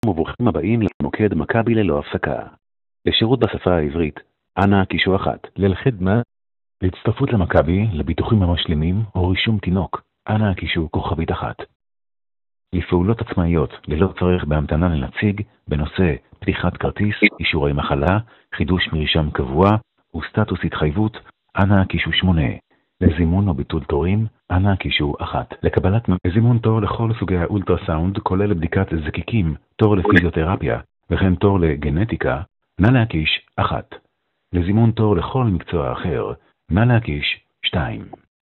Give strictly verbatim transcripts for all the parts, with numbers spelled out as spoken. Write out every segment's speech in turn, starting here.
וברוכים הבאים למוקד מכבי ללא הפסקה. לשירות בשפה העברית, אנא קישור אחת. ללחדמה, להצטרפות למכבי, לביטוחים המשלימים או רישום תינוק, אנא קישור כוכבית אחת. לפעולות עצמאיות ללא צורך בהמתנה לנציג, בנושא פתיחת כרטיס, אישורי מחלה, חידוש מרשם קבוע וסטטוס התחייבות, אנא קישור שמונה. לזימון או ביטול תורים, אנא קישור אחת. לקבלת זימון תור לכל סוגי האולטרסאונד, כולל בדיקת זקיקים, תור לפיזיותרפיה, וכן תור לגנטיקה, נא להקיש אחת. לזימון תור לכל מקצוע אחר, נא להקיש שתיים.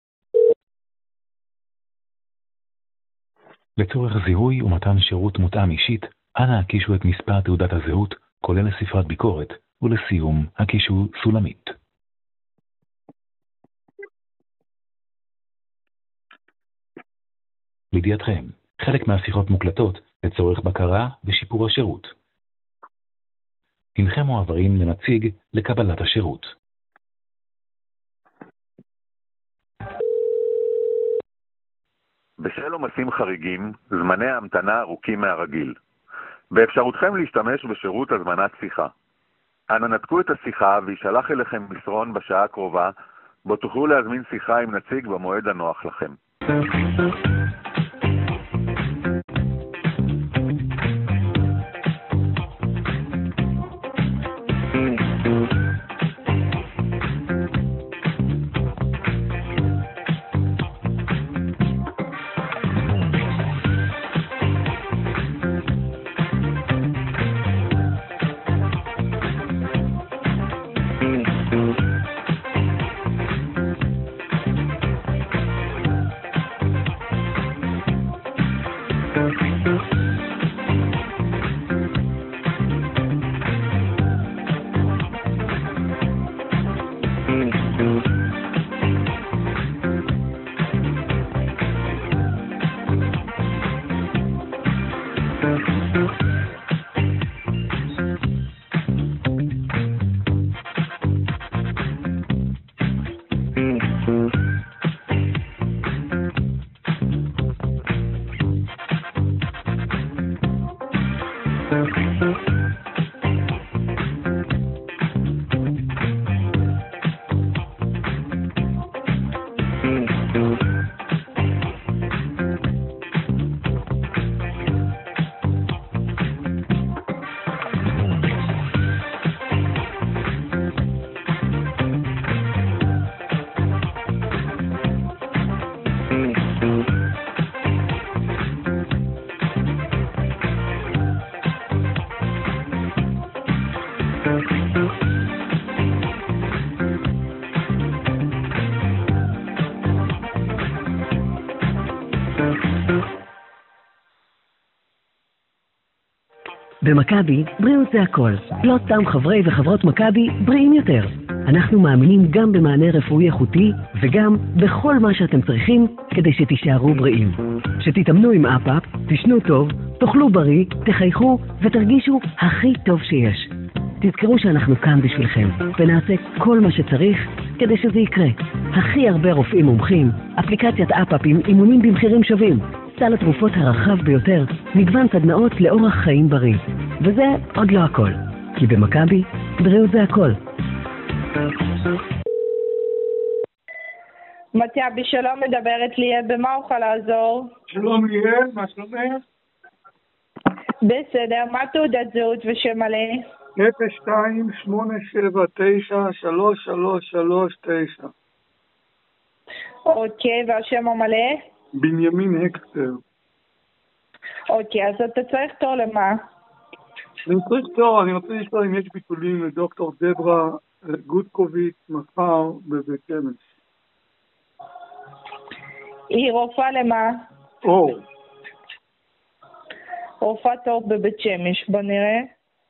לצורך זיהוי ומתן שירות מותאם אישית, אנא הקישו את מספר תעודת הזהות, כולל ספרת ביקורת, ולסיום הקישו סולמית. לידיעתכם, חלק מהשיחות מוקלטות לצורך בקרה ושיפור השירות. הנכם מועברים לנציג לקבלת השירות. בשל עומסים חריגים, זמני ההמתנה ארוכים מהרגיל. באפשרותכם להשתמש בשירות הזמנת שיחה. אנא נתקו את השיחה וישלח אליכם מסרון בשעה הקרובה, בו תוכלו להזמין שיחה עם נציג במועד הנוח לכם. במכבי, בריאות זה הכל. לא סתם חברי וחברות מכבי בריאים יותר. אנחנו מאמינים גם במענה רפואי איכותי וגם בכל מה שאתם צריכים כדי שתישארו בריאים. שתתאמנו עם אפאפ, תשנו טוב, תאכלו בריא, תחייכו ותרגישו הכי טוב שיש. תזכרו שאנחנו כאן בשבילכם ונעשה כל מה שצריך כדי שזה יקרה. הכי הרבה רופאים מומחים, אפליקציית אפאפ עם אימונים במחירים שווים, סל התרופות הרחב ביותר, מגוון סדנאות לאורח חיים בריא. וזה עוד לא הכל, כי במכבי, בריאות זה הכל. מתיה בשלום מדברת ליאל, במה אוכל לעזור? שלום ליאל, מה שלומך? בסדר, מה תעודת זהות ושם מלא? אפס שתיים שמונה שבע תשע שלוש שלוש שלוש תשע. אוקיי, והשם המלא? בנימין הקסטר. אוקיי, אז אתה צריך תור למה? אני צריך תור, אני רוצה לשאול אם יש ביטולים לדוקטור דברה גודקוביץ מחר בבית שמש. היא רופאה למה? אור. רופאת אור בבית שמש, בוא נראה.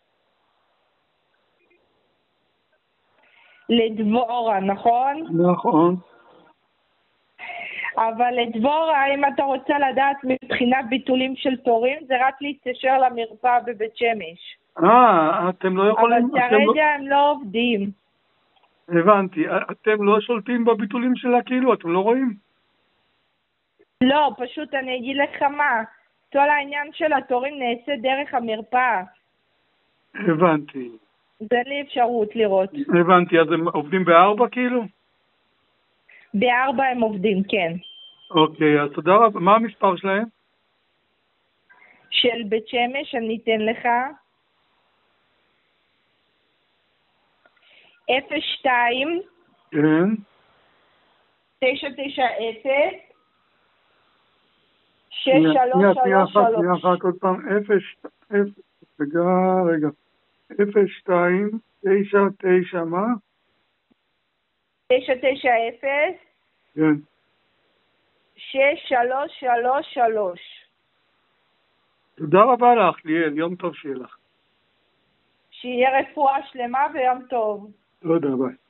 לדבורה, נכון? נכון. אבל לדבורה, אם אתה רוצה לדעת מבחינת ביטולים של תורים, זה רק להתקשר למרפאה בבית שמש. אה, אתם לא יכולים... אבל כרגע לא... הם לא עובדים. הבנתי, אתם לא שולטים בביטולים שלה כאילו, אתם לא רואים? לא, פשוט אני אגיד לך מה. כל העניין של התורים נעשה דרך המרפאה. הבנתי. אז אין לי אפשרות לראות. הבנתי, אז הם עובדים בארבע כאילו? בארבע הם עובדים, כן. אוקיי, אז תודה רבה. מה המספר שלהם? של בית שמש, אני אתן לך. אפס שתיים. כן. תשע תשע אפס. שש שנייה, שלוש שנייה, שלוש אחת, שנייה שלוש. אחת, עוד פעם, אפס, אפס, רגע, רגע, אפס, שתיים, תשע, תשע, מה? תשע תשע אפס. כן. שש שלוש שלוש שלוש. תודה רבה לך, ליאל, יום טוב שיהיה לך. שיהיה רפואה שלמה ויום טוב. תודה, ביי.